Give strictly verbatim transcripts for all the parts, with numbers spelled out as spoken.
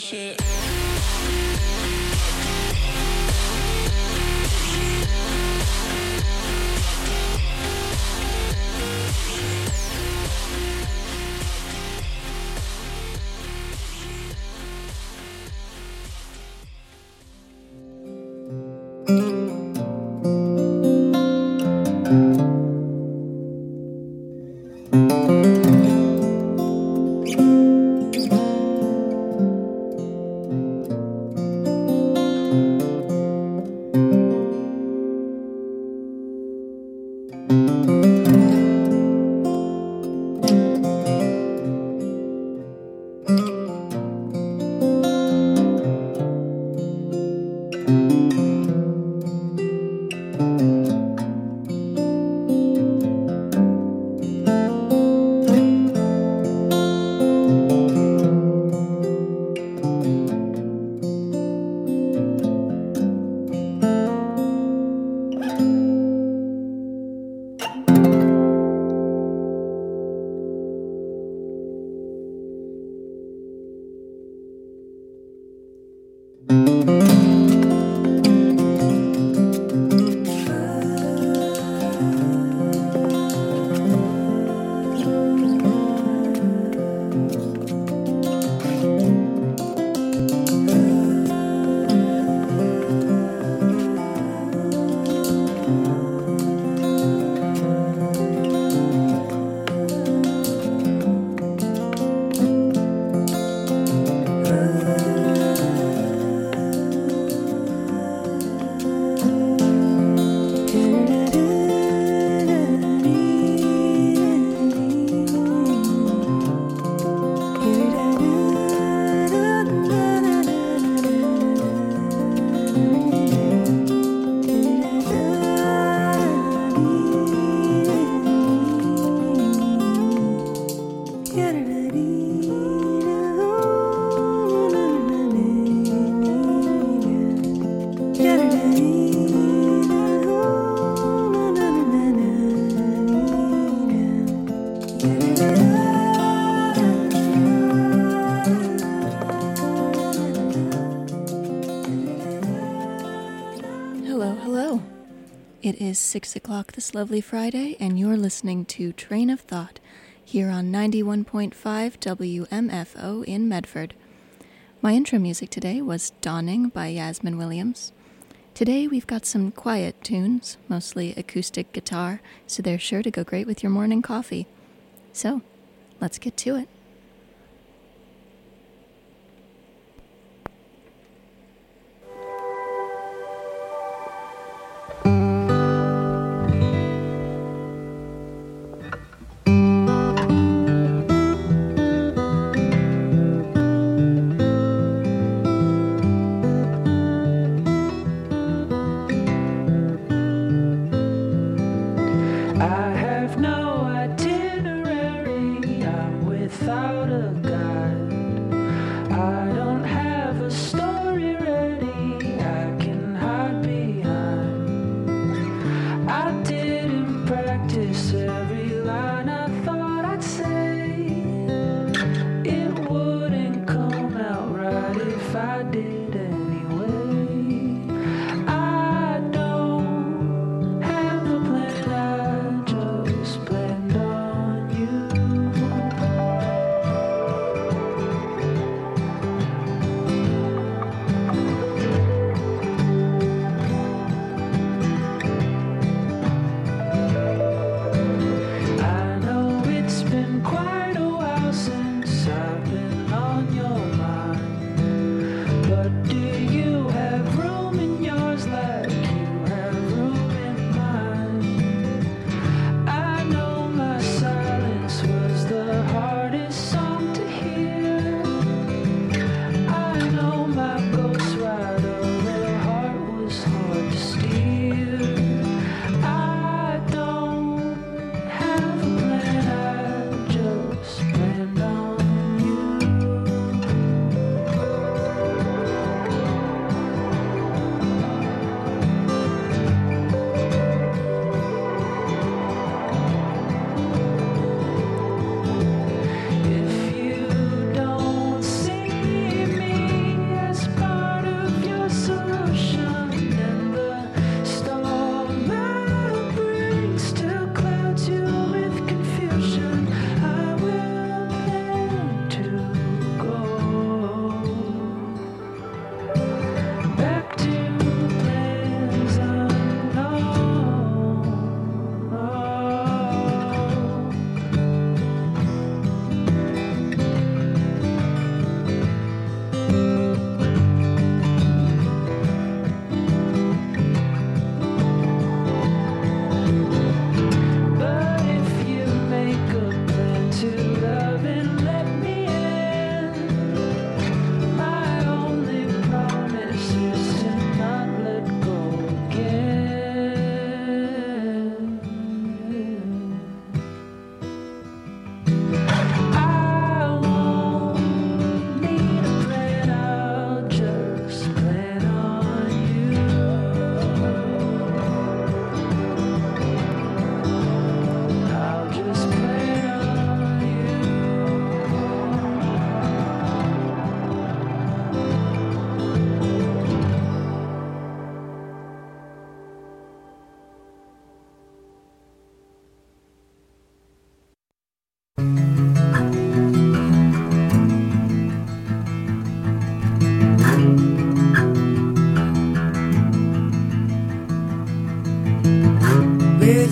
shit. It is six o'clock this lovely Friday, and you're listening to Train of Thought here on ninety-one point five W M F O in Medford. My intro music today was Dawning by Yasmin Williams. Today we've got some quiet tunes, mostly acoustic guitar, so they're sure to go great with your morning coffee. So, let's get to it. I don't have a plan, I just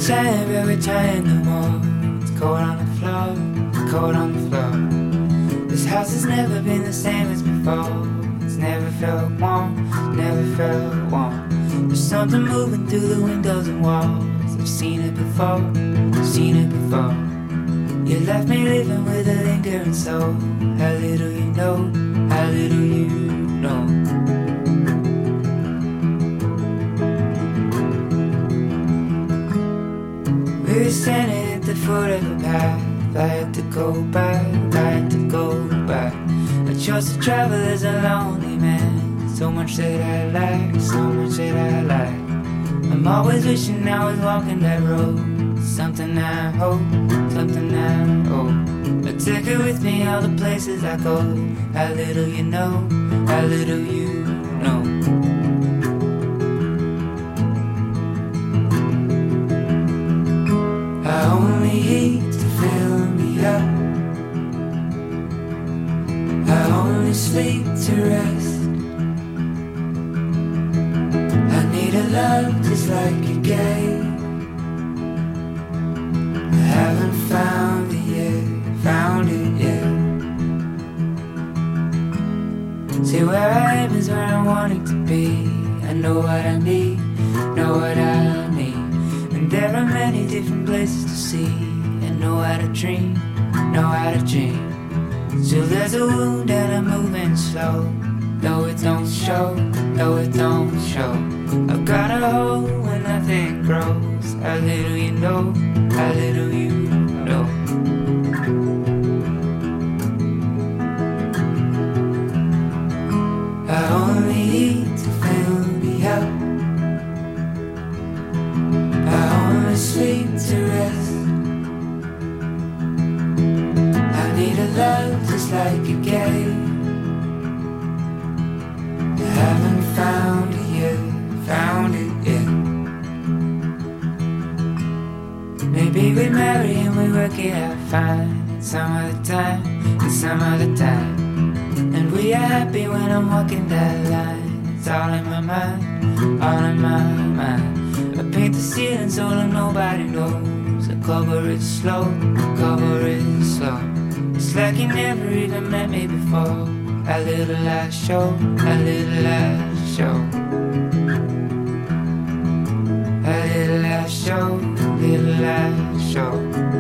trying, but we're trying no more. It's cold on the floor, it's cold on the floor. This house has never been the same as before. It's never felt warm, never felt warm. There's something moving through the windows and walls. I've seen it before, I've seen it before. You left me living with a lingering soul. How little you know, how little you know. We were standing at the foot of the path. I had to go back, I had to go back. I chose to travel as a lonely man. So much that I like, so much that I like. I'm always wishing I was walking that road. Something I hope, something I hope. I take it with me all the places I go. How little you know, how little you know. I only eat to fill me up. I only sleep to rest. I need a love just like you gave. I haven't found it yet, found it yet. See, where I am is where I'm wanting to be. I know what I need, know what I need. And there are many different places to see. And know how to dream, know how to dream. Still there's a wound and I'm moving slow. Though it don't show, though it don't show. I've got a hole when nothing grows. How little you know, how little you know. I only eat to fill me up. I only sleep to rest. I need a love just like you gave. I haven't found it yet, found it yet. Maybe we marry and we work it out fine. Some other time, and some other time. And we are happy when I'm walking that line. It's all in my mind, all in my mind. I paint the ceiling so that nobody knows. I cover it slow, cover it slow. It's like you never even met me before. A little I show, a little I show. A little I show, little I show.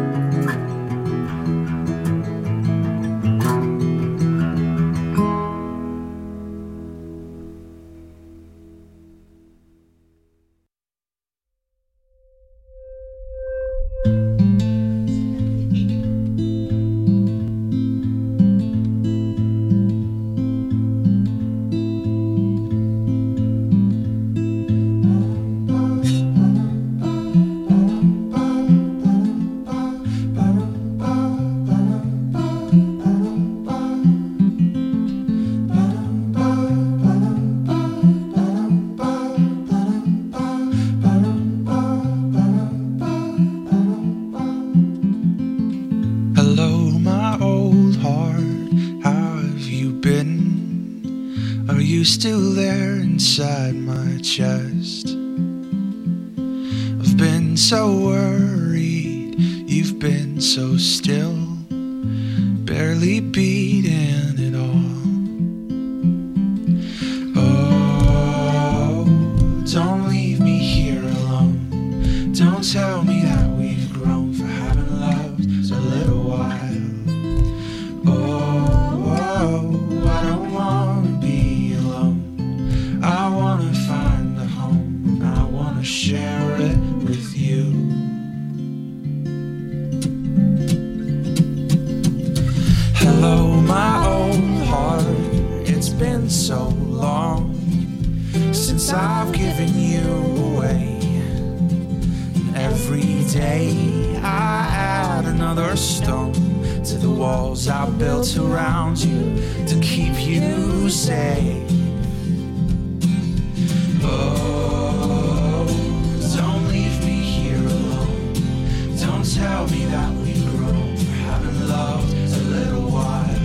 Still there inside my chest. I've been so worried, you've been so still, barely beating it all. Oh, don't leave me here alone. Don't tell me that we've grown for having loved a little while. Oh, oh, I don't want to be I wanna find a home, I wanna share it with you. Hello, my old heart, it's been so long since I've given you away. And every day I add another stone to the walls I built around you to keep you safe. Oh, don't leave me here alone. Don't tell me that we've grown for having loved a little while.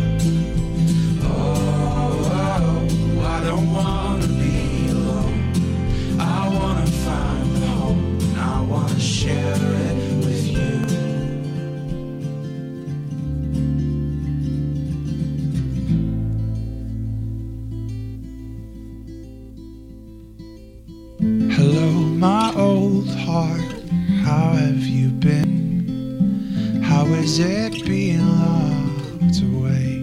Oh, oh, I don't want to be alone. I want to find a home. I want to share it. been? How is it being locked away?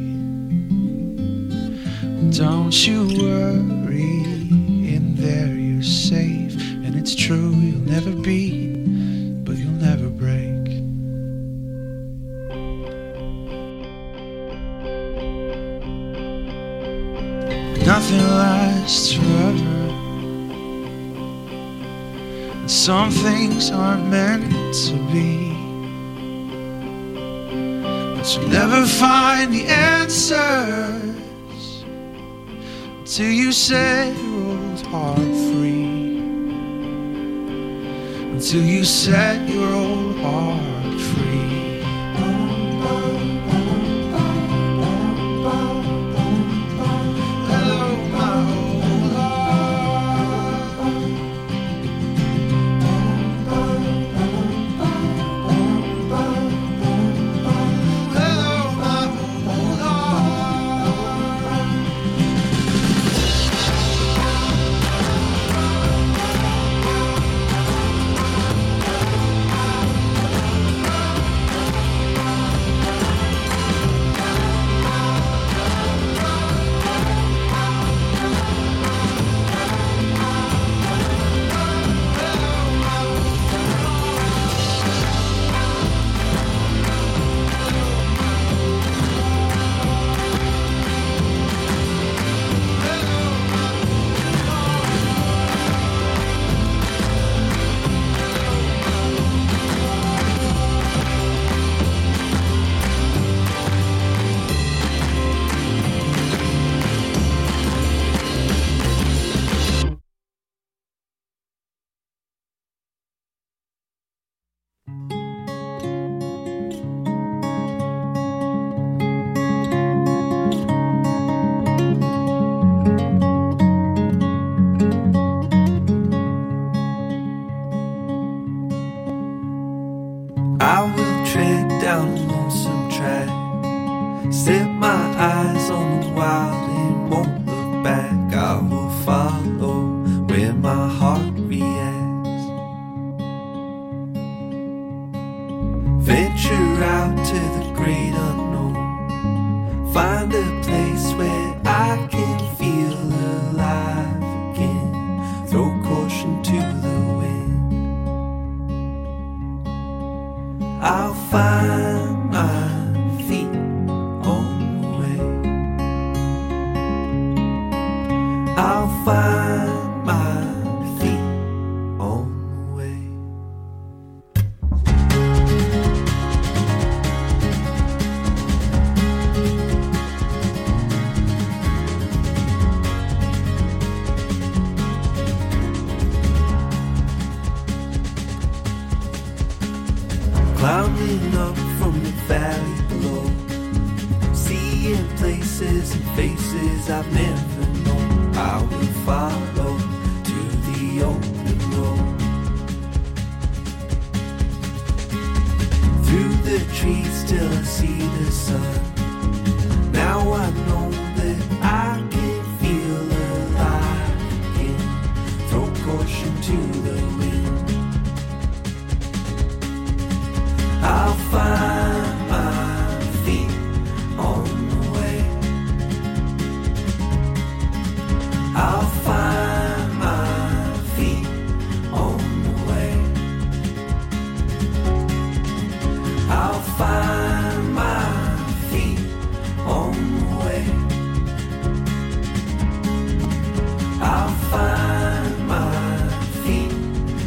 Don't you worry, in there you're safe. And it's true, you'll never be, but you'll never break. Nothing lasts forever, and some things aren't meant to be. But you'll never find the answers till you set your old heart free. Until you set your old heart free. I will tread down a lonesome track, set my eyes on the wild and won't look back. I will follow where my heart reacts, venture out to the great unknown, find a place where I can feel alive again, throw caution to the wind. I'll find my feet on the way. I'll find my feet on the way. Climbing up from the valley below, seeing places and faces I've never known. I will follow to the open road, through the trees till I see the sun. Now I know that I can feel alive again, throw caution to the wind. I'll find my feet on the way. I'll find my feet on the way. I'll find my feet on the way. I'll find my feet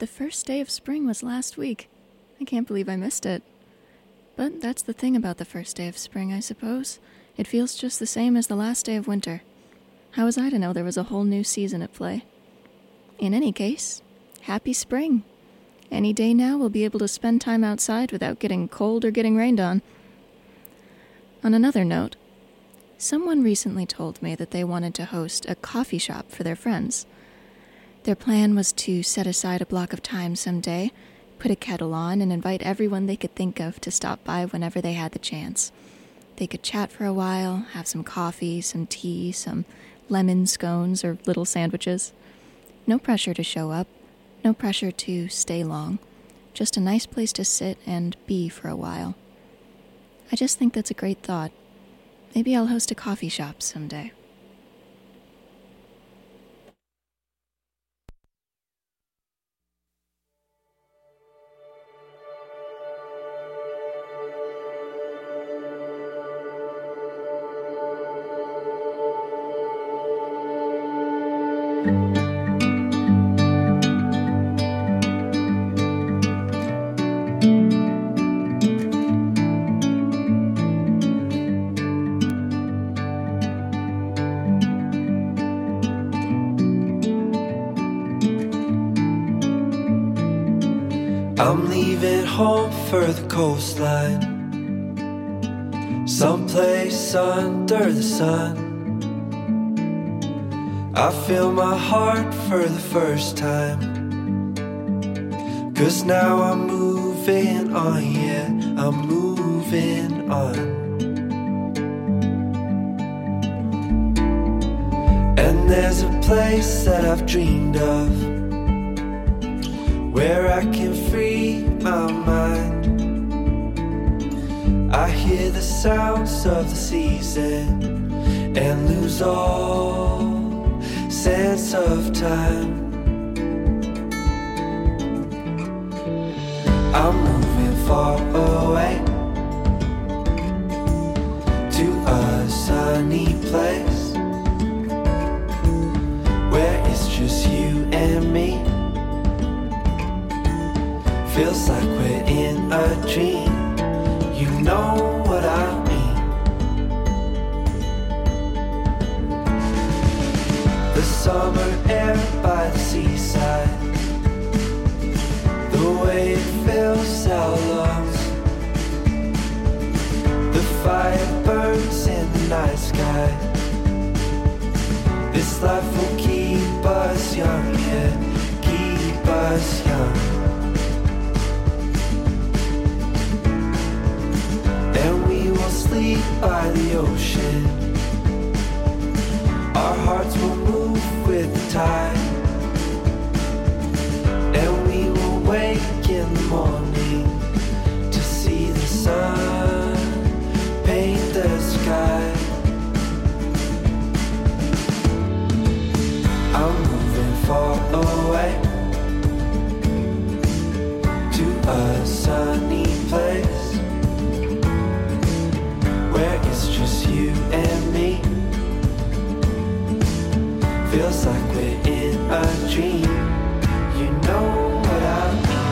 The first day of spring was last week. I can't believe I missed it. But that's the thing about the first day of spring, I suppose. It feels just the same as the last day of winter. How was I to know there was a whole new season at play? In any case, happy spring. Any day now we'll be able to spend time outside without getting cold or getting rained on. On another note, someone recently told me that they wanted to host a coffee shop for their friends. Their plan was to set aside a block of time someday, put a kettle on, and invite everyone they could think of to stop by whenever they had the chance. They could chat for a while, have some coffee, some tea, some lemon scones or little sandwiches. No pressure to show up, no pressure to stay long. Just a nice place to sit and be for a while. I just think that's a great thought. Maybe I'll host a coffee shop someday. I'm leaving home for the coastline, someplace under the sun. I feel my heart for the first time, 'cause now I'm moving on, yeah, I'm moving on. And there's a place that I've dreamed of, where I can free my mind. I hear the sounds of the season and lose all sense of time. I'm moving far away to a sunny place where it's just you and me. Feels like we're in a dream. You know what I mean. The summer air by the seaside, the way it fills our lungs, the fire burns in the night sky. This life will keep us young, yeah, keep us young. Sleep by the ocean, our hearts will move with the tide, and we will wake in the morning to see the sun paint the sky. I'm moving far away to a sunny place where it's just you and me. Feels like we're in a dream. You know what I mean.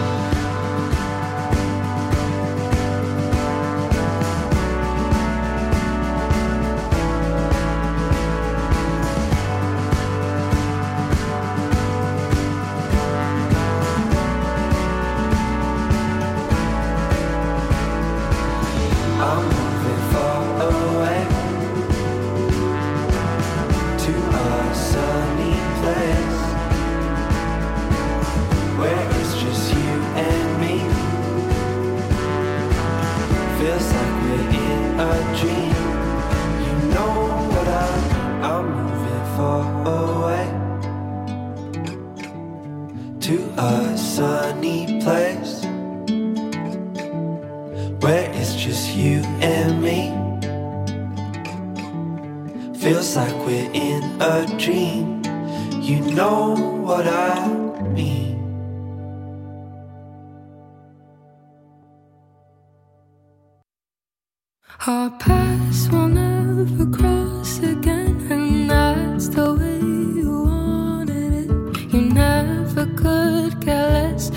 I'm moving far away to a sunny place where it's just you and me. Feels like we're in a dream. You know what I mean. I'm moving far away to a sunny place where it's just you and me. Feels like we're in a dream. You know what I mean. Our paths will never cross again, and that's the way you wanted it. You never could care less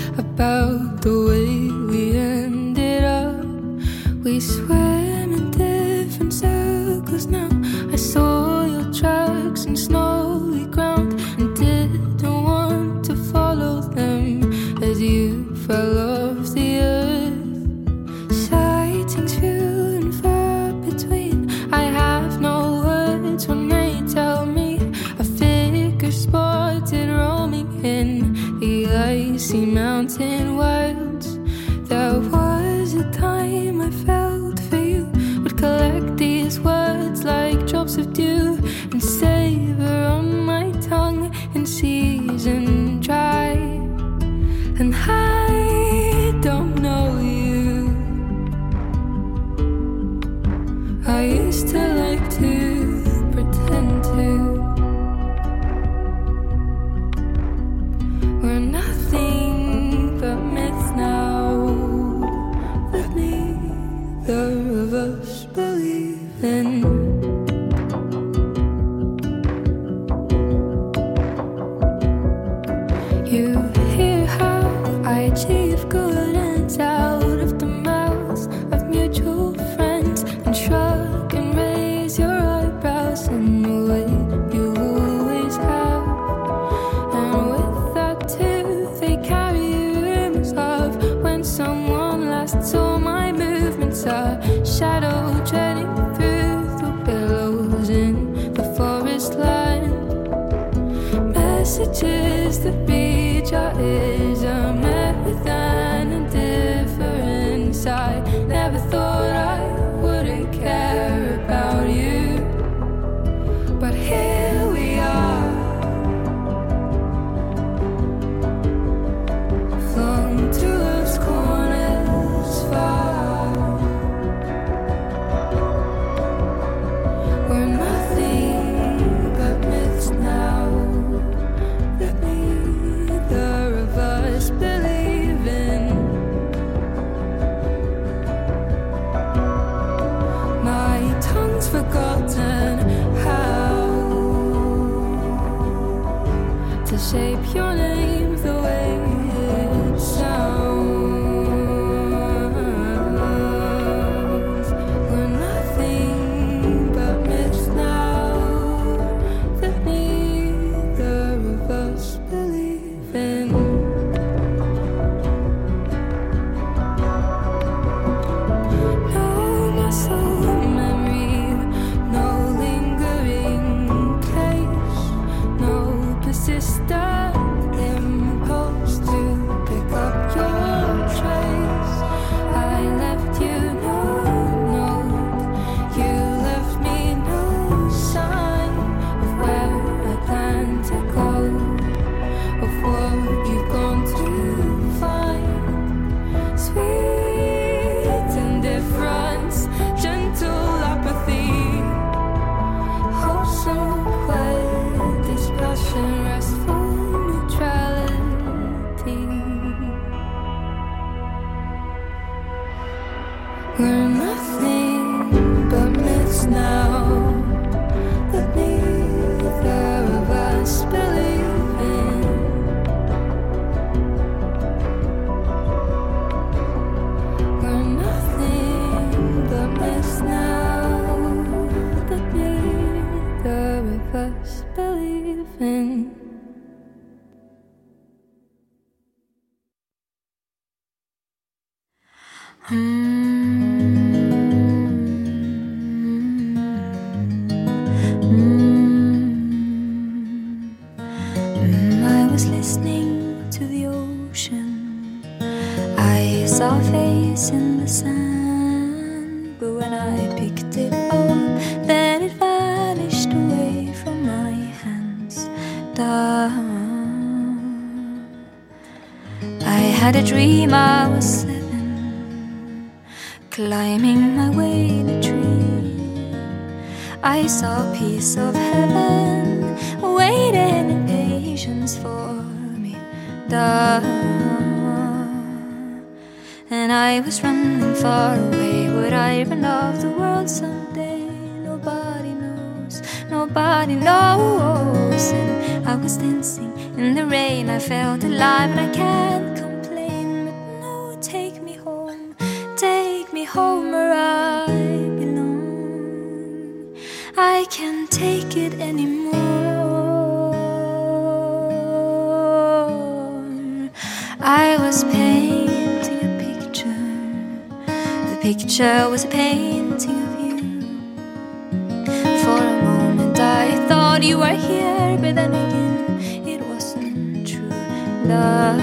We swim in different circles now. I saw your tracks in snowy ground and didn't want to follow them as you fell off the earth. Sightings few and far between. I have no words when they tell me a figure spotted roaming in the icy mountain wilds. There was a time I felt for you, would collect these words like drops of dew and savor on my tongue in season dry. And I don't know you. I used to like to pretend to. We're nothing but myths now that neither of us believe in. You hear how I achieve good ends out of the mouths of mutual friends and shrug and raise your eyebrows in the way you always have. And with that too, they carry rumors of when someone last saw my movements, a shadow treading through the billows in the forest land. Messages that reach our ears are met with an indifference. I never thought I wouldn't care about you, but here we are, flung to those corners far. We're nothing but myths now that neither of us believe in. My tongue's forgotten how to shape your name the way it sounds. We're nothing but myths now that neither of us believe in. No muscle memory, no lingering case, no persistent impulse to pick up your trace. I left you no note, you left me no sign of where I plan to go, of what you've gone to find. Sweet indifference, gentle apathy, wholesome quiet dispassion, restful neutrality. We're nothing but myths now that neither of us believe in. We're nothing but myths now that neither of us believe in. I was listening to the ocean. I saw a face in the sand, but when I picked it up, then it vanished away from my hands. Down. I had a dream I was seven, climbing my way in a tree. I saw a piece of heaven waiting in patience for me. Down. And I was running far away. Would I run off the world someday? Nobody knows, nobody knows. And I was dancing in the rain. I felt alive and I can't complain. But no, take me home, take me home where I take it anymore. I was painting a picture. The picture was a painting of you. For a moment I thought you were here, but then again it wasn't true love.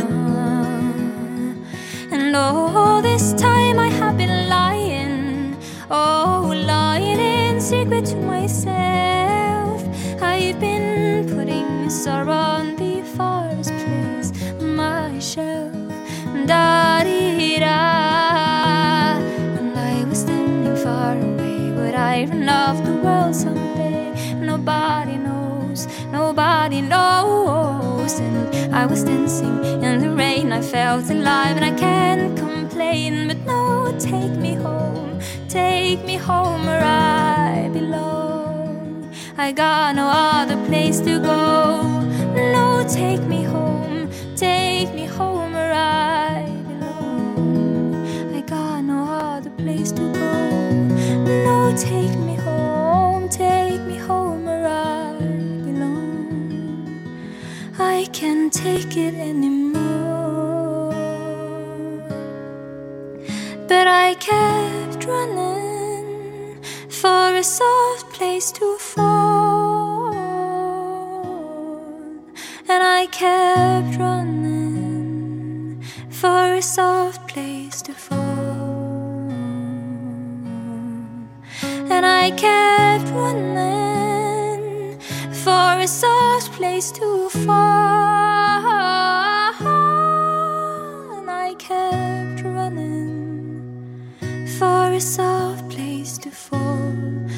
And all this time I have been lying, oh, lying in secret to myself. I've been putting sorrow on the farthest place, my shelf. Da-dee-da. And I was standing far away, would I run off the world someday? Nobody knows, nobody knows. And I was dancing in the rain, I felt alive, and I can't complain. But no, take me home, take me home where I belong. I got no other place to go. No, take me home, take me home where I belong. I got no other place to go. No, take me home, take me home where I belong. I can't take it anymore. But I kept running for a soft place to fall, and I kept running for a soft place to fall, and I kept running for a soft place to fall, and I kept running for a soft place to fall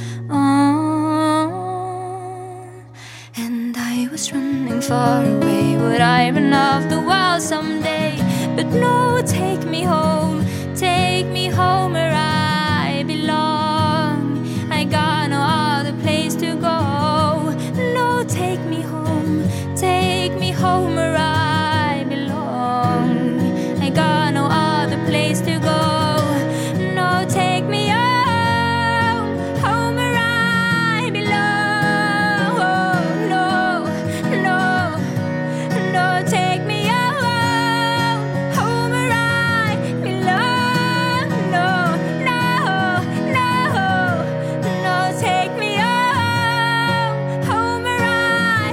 on. And I was running far away, would I run off the world someday? But no, take me home, take me home where I belong. I got no other place to go. No, take me home, take me home where I belong. I got no other place to go. No, take me home, home where I belong. No, no, no, take me home, home where I belong. No, no, no, no, take me home, home where I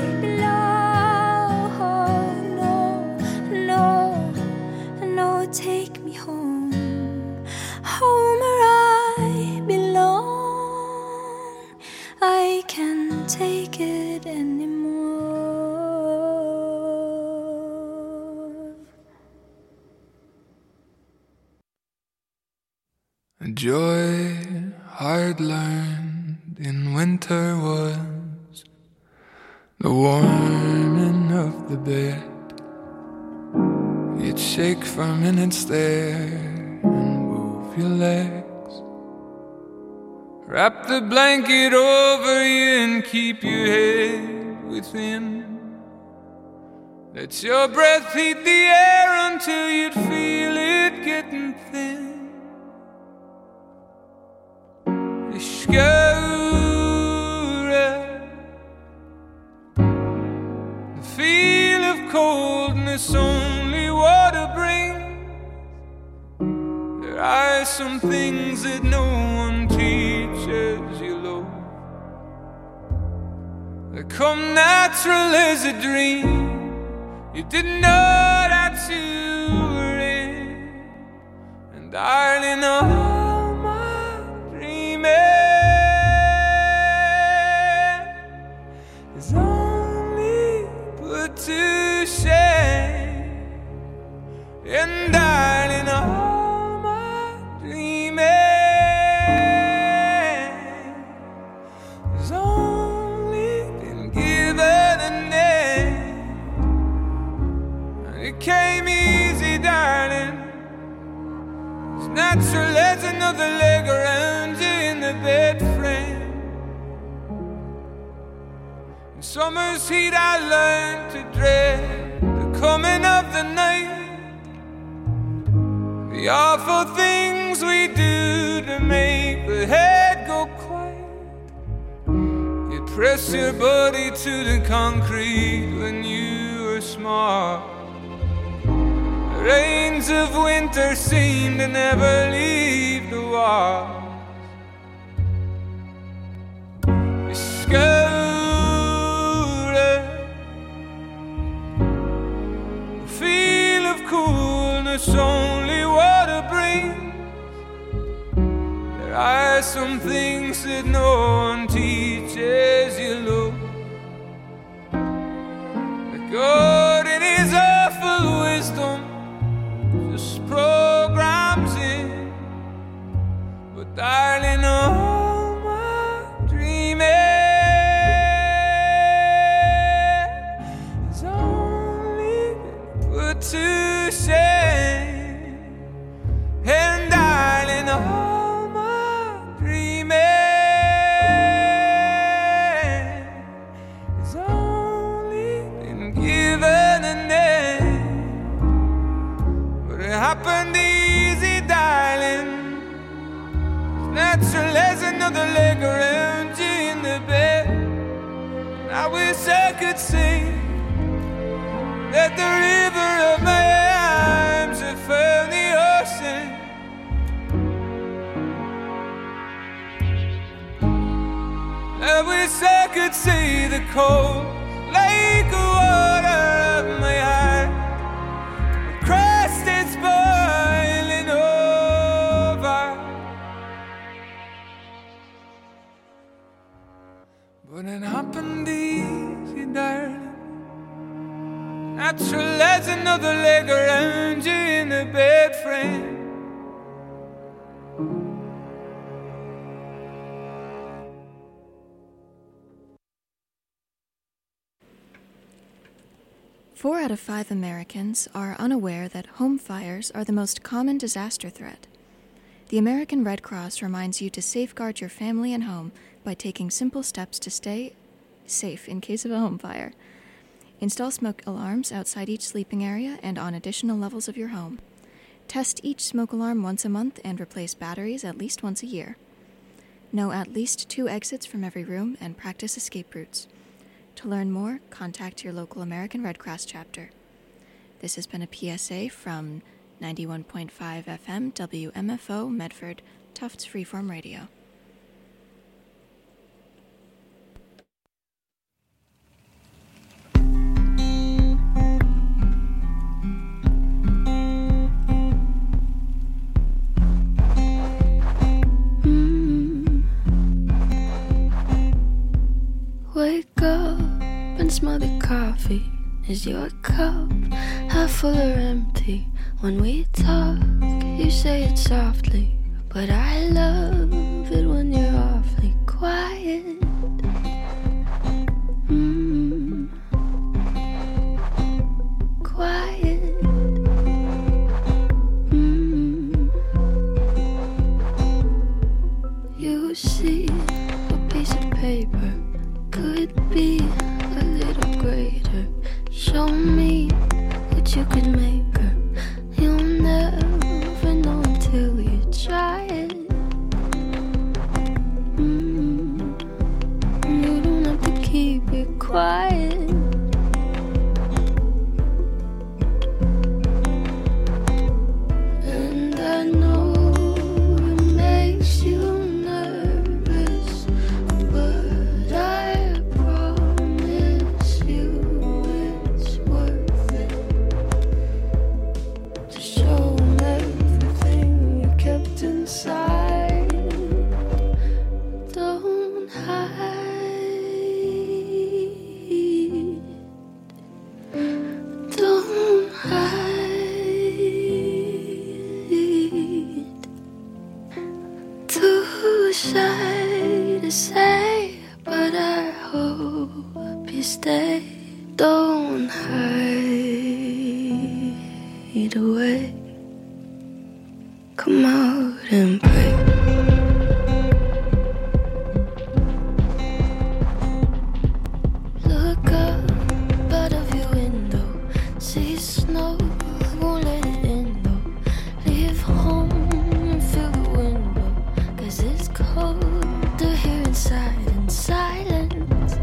belong. No, no, no, take me home, home where I belong. I can't take it anymore. A joy hard learned in winter was the warming of the bed. You'd shake for minutes there and move your legs. Wrap the blanket over you and keep your head within. Let your breath heat the air until you'd feel it getting thin. Ishkara, the feel of coldness only water brings. There are some things that no one teaches you, Lord. They come natural as a dream. You didn't know that you were in. And darling, all my dreaming is only put to shame. And darling, all my dreaming has only been given a name. And it came easy, darling, as natural as another leg around you in the bed frame. In summer's heat I learned to dread the coming of the night, the awful things we do to make the head go quiet. You Press your body to the concrete when you were small. The rains of winter seem to never leave the walls. You scouted a feel of coolness only water brings. There are some things that no one teaches you, look. God in his awful wisdom just programs in. But darling, all my dreaming is only put to shame. And darling, all my dreaming is only been given a name. But it happened easy, darling. It's natural as another leg around you in the bed. I wish I could sing that the river of my arms had found the ocean. I wish I could see the cold lake of water of my heart across its boiling over. But it happened easy, darling. Natural as another leg around you in the bed frame. Four out of five Americans are unaware that home fires are the most common disaster threat. The American Red Cross reminds you to safeguard your family and home by taking simple steps to stay safe in case of a home fire. Install smoke alarms outside each sleeping area and on additional levels of your home. Test each smoke alarm once a month and replace batteries at least once a year. Know at least two exits from every room and practice escape routes. To learn more, contact your local American Red Cross chapter. This has been a P S A from ninety-one point five F M W M F O Medford, Tufts Freeform Radio. Wake up and smell the coffee. Is your cup half full or empty? When we talk, you say it softly, but I love it when you're awfully quiet. Mm. Quiet. Mm. You see a piece of paper could be a little greater. Show me what you could make her. You'll never know until you try it. Mm. You don't have to keep it quiet. And I know it makes you nervous, but I promise you it's worth it to show them everything you kept inside. Don't hide. Don't hide. Too shy to say, but I hope you stay. Don't hide away. Come out and play. Look up out of your window. See snow, won't let it in though. Leave home and fill the window, 'cause it's colder here inside in silence.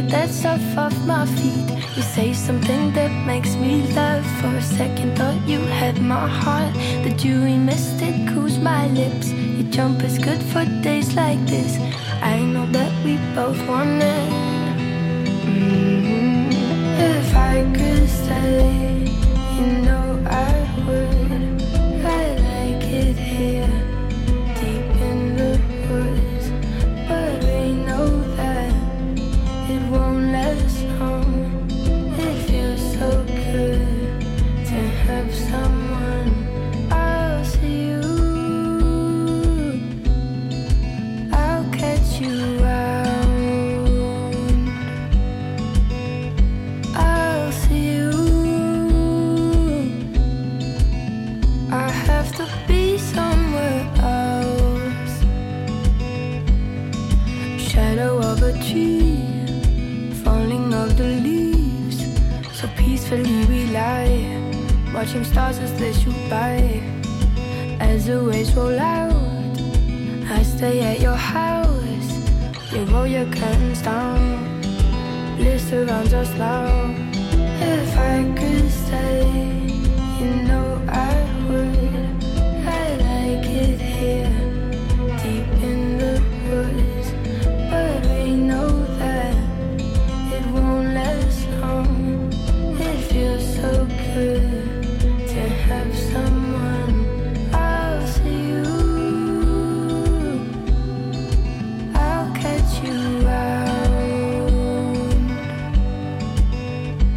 that stuff off my feet. You say something that makes me laugh. For a second thought you had my heart. The dewy mist, it cools my lips. Your jump is good for days like this. I know that we both want it. Mm-hmm. If I could stay, you know I would. I like it here, deep in the woods. But we know that it won't last long. It feels so good to have someone. I'll see you, I'll catch you out. I'll see you. I have to be somewhere else. Shadow of a tree, falling of the leaves. So peacefully we lie, watching stars as they shoot by. As the waves roll out, I stay at your house. You roll your curtains down, bliss surrounds us now. If I could stay, you know I would. I like it here, deep in the woods. But we know that it won't last long. It feels so good to have someone. I'll see you, I'll catch you out.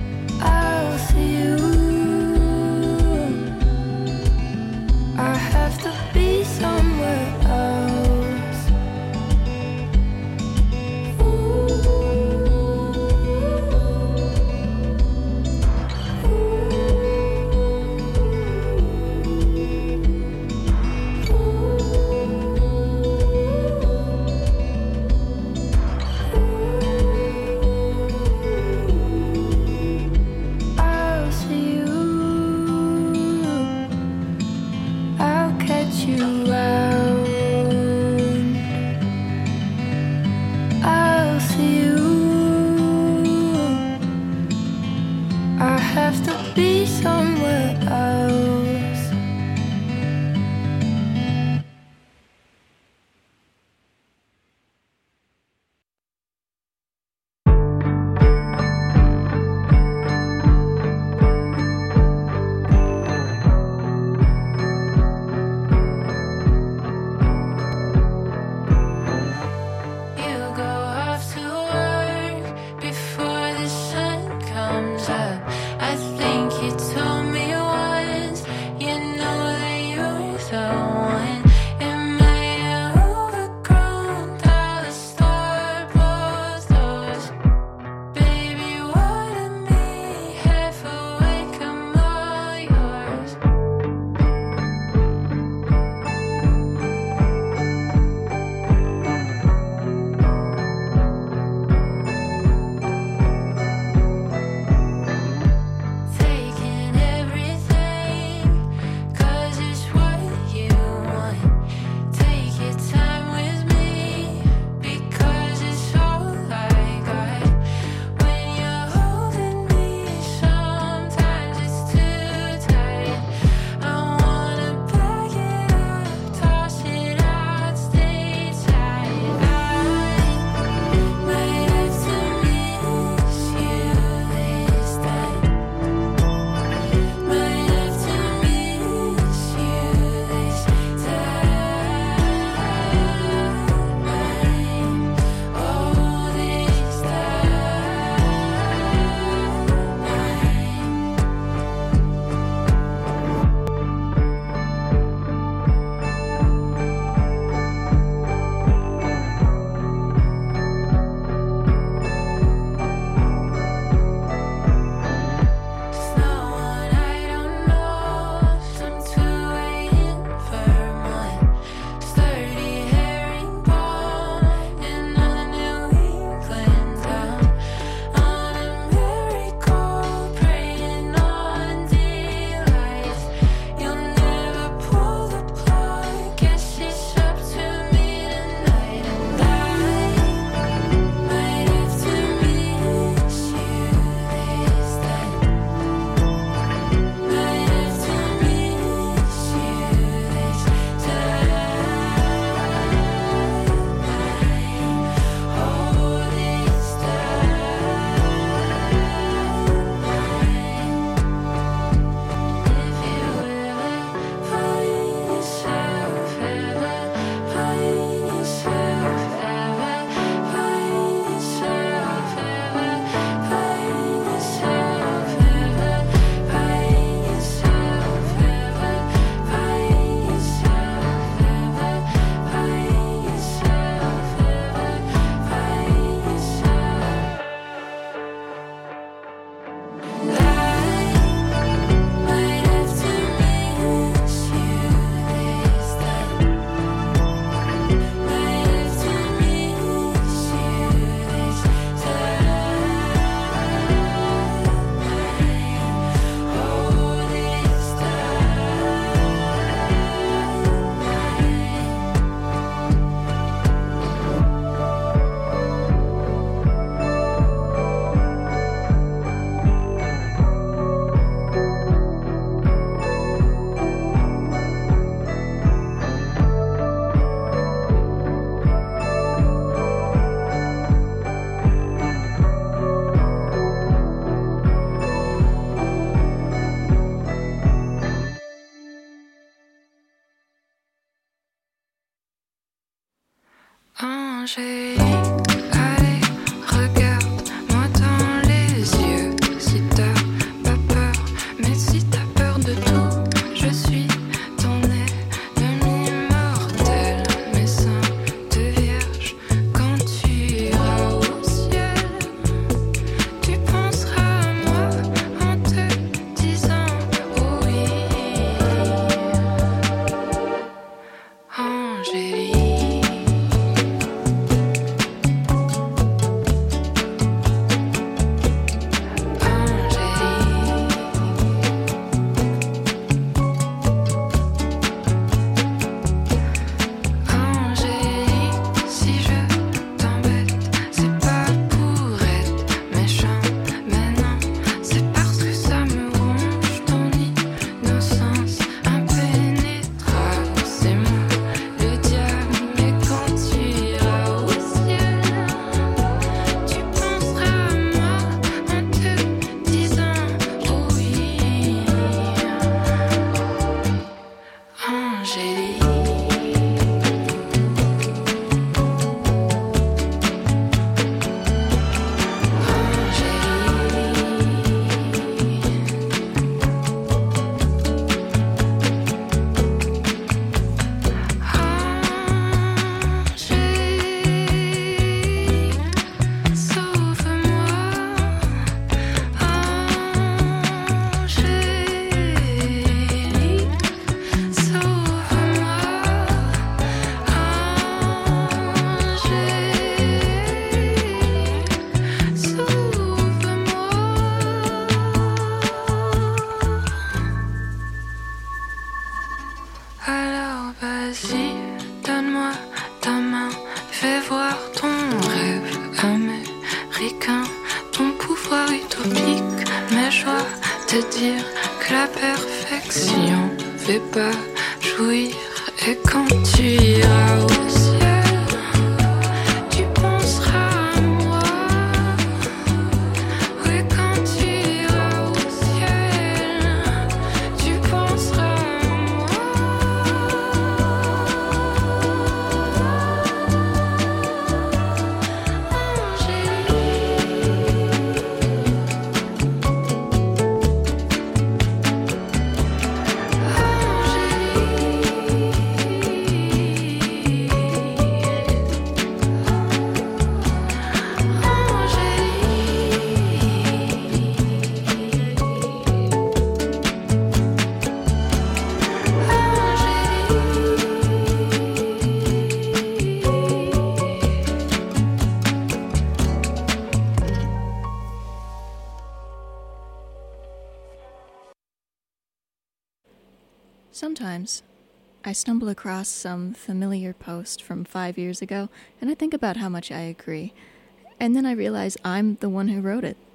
Sometimes I stumble across some familiar post from five years ago, and I think about how much I agree, and then I realize I'm the one who wrote it.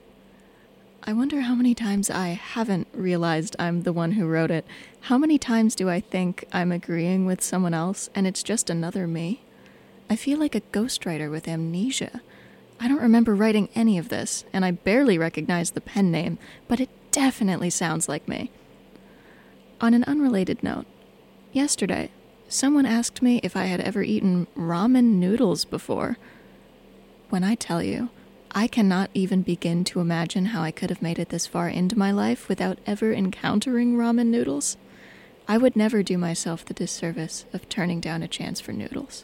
I wonder how many times I haven't realized I'm the one who wrote it. How many times do I think I'm agreeing with someone else, and it's just another me? I feel like a ghostwriter with amnesia. I don't remember writing any of this, and I barely recognize the pen name, but it definitely sounds like me. On an unrelated note, yesterday, someone asked me if I had ever eaten ramen noodles before. When I tell you, I cannot even begin to imagine how I could have made it this far into my life without ever encountering ramen noodles. I would never do myself the disservice of turning down a chance for noodles.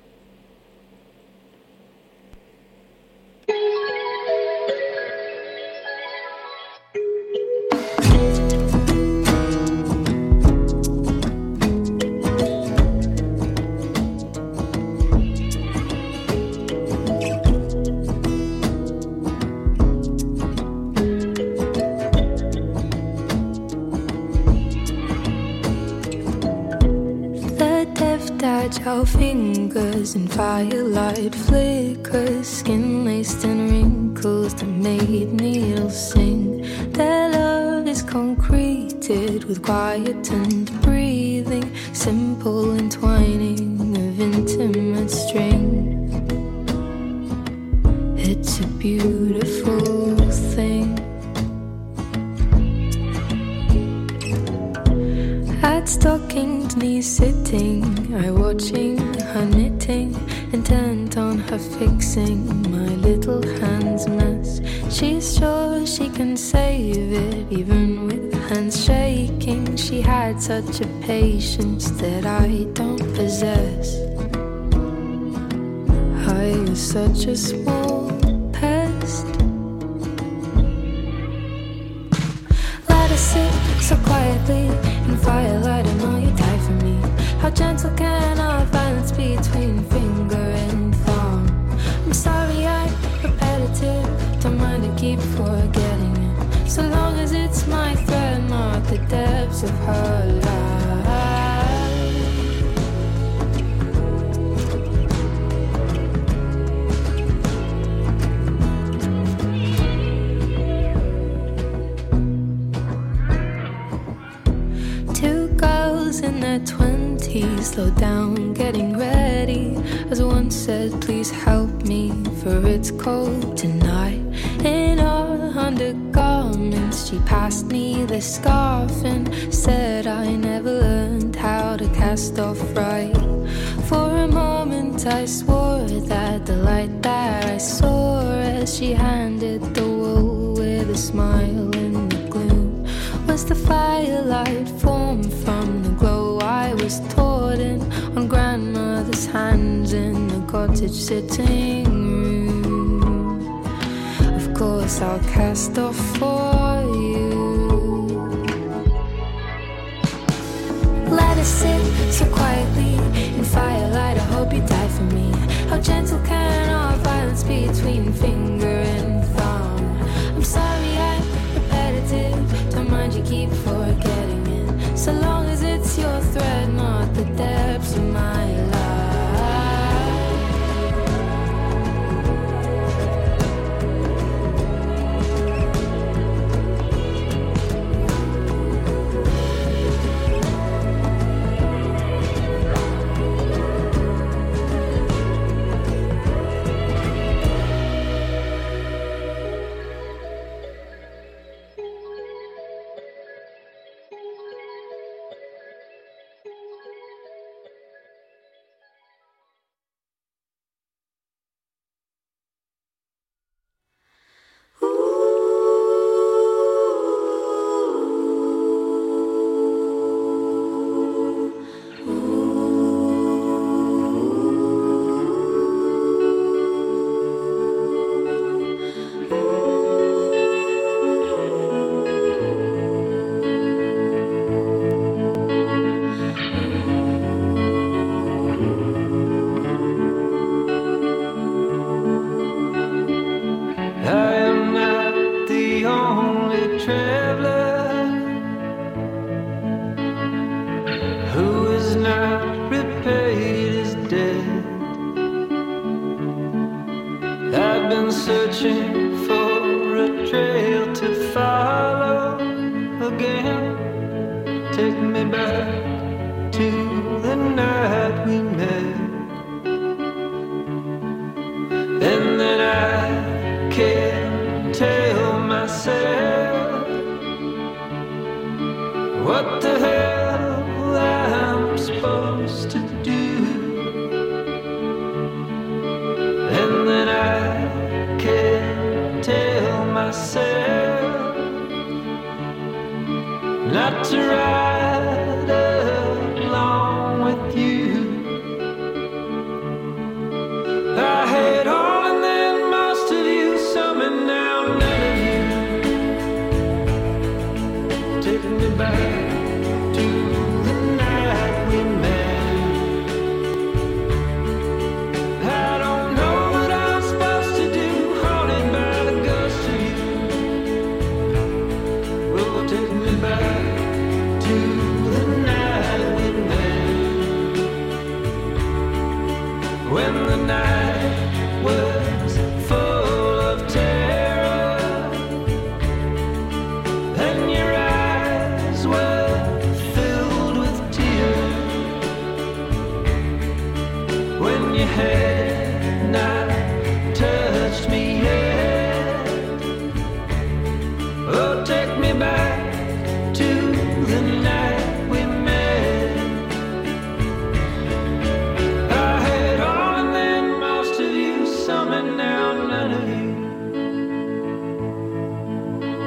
Our fingers in firelight flickers, skin laced in wrinkles that made needles sing. Their love is concreted with quiet and breathing, simple entwining of intimate string. It's a beautiful thing. At stockinged knees sitting, I watching her knitting, intent on fixing my little hand's mess. She's sure she can save it, even with hands shaking. She had such a patience that I don't possess. I was such a small pest. Let us sit so quietly in firelight, I know you die for me. How gentle can our violence be between finger and thumb? I'm sorry I'm repetitive, don't mind to keep forgetting it. So long as it's my thread, not the depths of her life. Two girls in their twenties, slow down, getting ready. As one said, please help me, for it's cold tonight. In her undergarments, she passed me the scarf and said I never learned how to cast off right. For a moment I swore that the light that I saw as she handed the wool with a smile in the gloom was the firelight formed from the glow I was taught in on grandmother's hands in the cottage sitting room. Of course I'll cast off for you. Let us sit so quietly in firelight, I hope you die for me. How gentle can our violence be between finger and thumb? I'm sorry I'm repetitive, don't mind you keep forgetting it. So long as it's your thread, not the depths of my life. To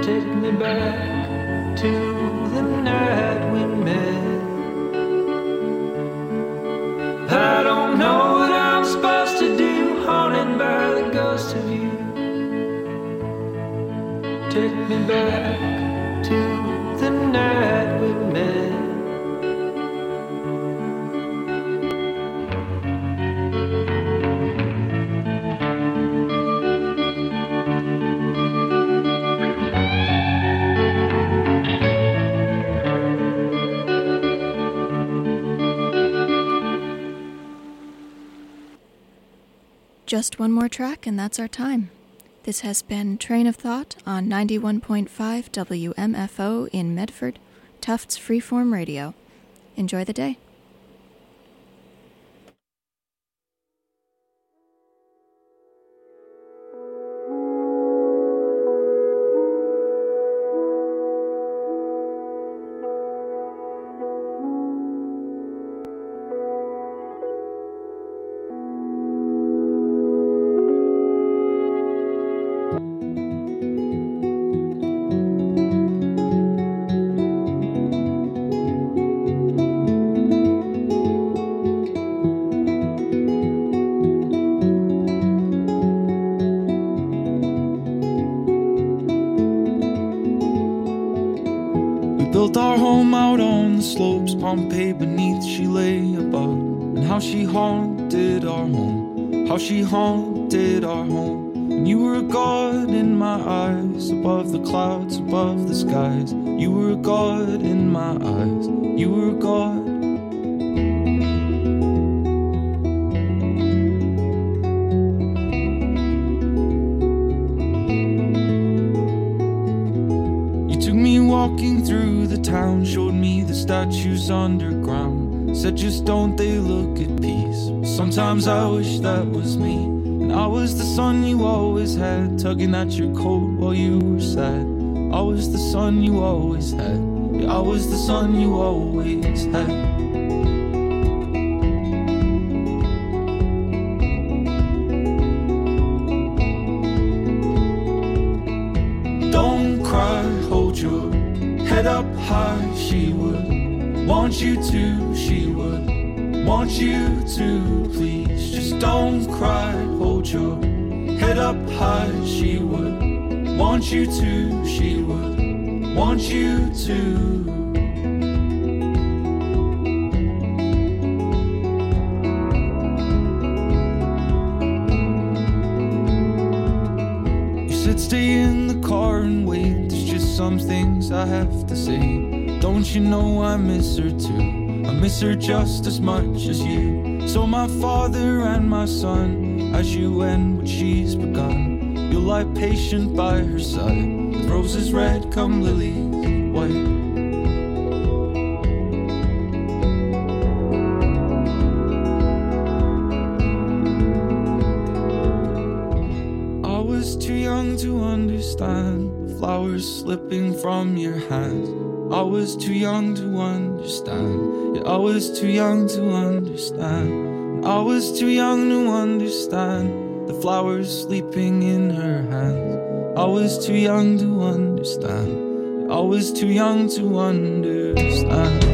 Take me back to the night we met. I don't know what I'm supposed to do, haunted by the ghost of you. Take me back to the night we met. Just one more track and that's our time. This has been Train of Thought on ninety-one point five W M F O in Medford, Tufts Freeform Radio. Enjoy the day. Built our home out on the slopes, Pompeii beneath she lay above. And how she haunted our home, how she haunted our home. And you were a god in my eyes, above the clouds, above the skies. You were a god in my eyes, you were a god. Walking through the town, showed me the statues underground. Said just don't they look at peace. Sometimes I wish that was me. And I was the son you always had, tugging at your coat while you were sad. I was the son you always had. Yeah, I was the son you always had. Head up high, she would want you to, she would want you to. Please just don't cry, hold your head up high, she would want you to, she would want you to. Stay in the car and wait, there's just some things I have to say. Don't you know I miss her too? I miss her just as much as you. So my father and my son, as you end what she's begun, you'll lie patient by her side, with roses red come lilies white. To understand the flowers slipping from your hands. I was too young to understand. Yeah, I was too young to understand. I was too young to understand the flowers sleeping in her hands. I was too young to understand. Yeah, I was too young to understand.